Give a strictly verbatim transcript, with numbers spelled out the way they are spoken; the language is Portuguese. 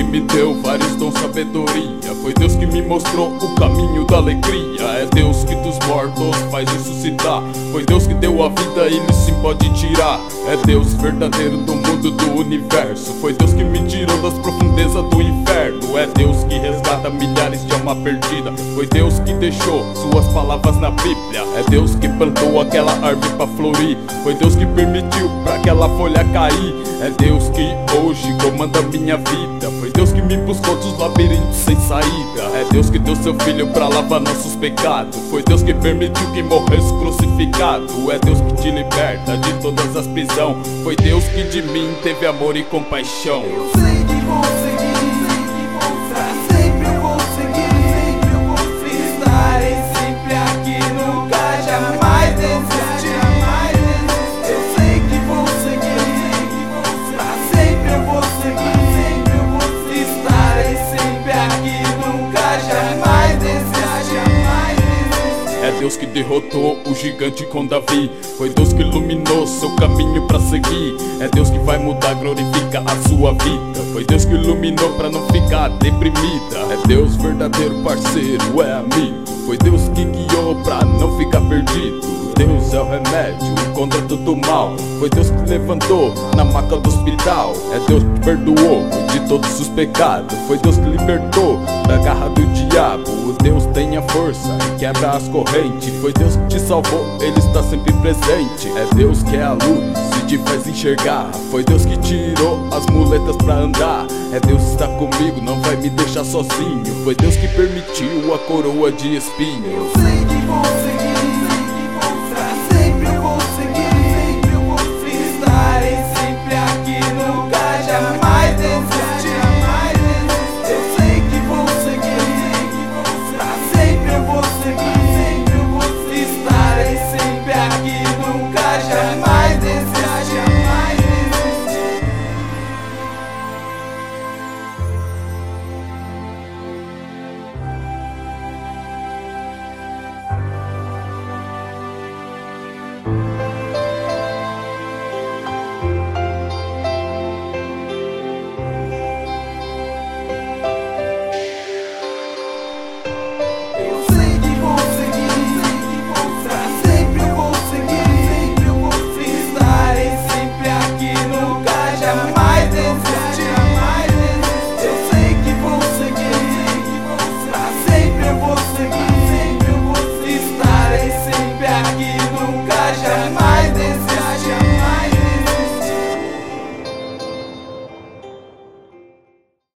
me deu vários dons, sabedoria. Foi Deus que me mostrou o caminho da alegria. É Deus que dos mortos faz ressuscitar. Foi Deus que deu a vida e Ele sim pode tirar. É Deus verdadeiro do mundo, do universo. Foi Deus que me tirou das profundezas do inferno. É Deus que resgata milhares de alma perdida. Foi Deus que deixou suas palavras na Bíblia. É Deus que plantou aquela árvore pra florir. Foi Deus que permitiu pra aquela folha cair. É Deus que hoje comanda minha vida. Foi Deus que me buscou dos labirintos sem saída. É Deus que deu seu filho pra lavar nossos pecados. Foi Deus que permitiu que morresse crucificado. É Deus que te liberta de todas as prisões. Foi Deus que de mim teve amor e compaixão. Eu sei que vou seguir, pra sempre eu vou seguir. Estarei sempre aqui, nunca jamais desistir. Eu sei que vou seguir, pra sempre eu vou seguir. Estarei sempre aqui, nunca jamais desistir. É Deus que derrotou o gigante com Davi. Foi Deus que iluminou seu caminho pra seguir. É Deus que vai mudar, glorifica a sua vida. Foi Deus que iluminou pra não ficar deprimida. É Deus verdadeiro parceiro, é amigo. Foi Deus que guiou pra não ficar perdido. Deus é o remédio contra todo mal. Foi Deus que levantou na maca do hospital. É Deus que perdoou de todos os pecados. Foi Deus que libertou da garra do diabo. O Deus tem a força e quebra as correntes. Foi Deus que te salvou, Ele está sempre presente. É Deus que é a luz e te faz enxergar. Foi Deus que tirou as muletas pra andar. É Deus que está comigo, não vai me deixar sozinho. Foi Deus que permitiu a coroa de espinho. Eu sei que vou seguir.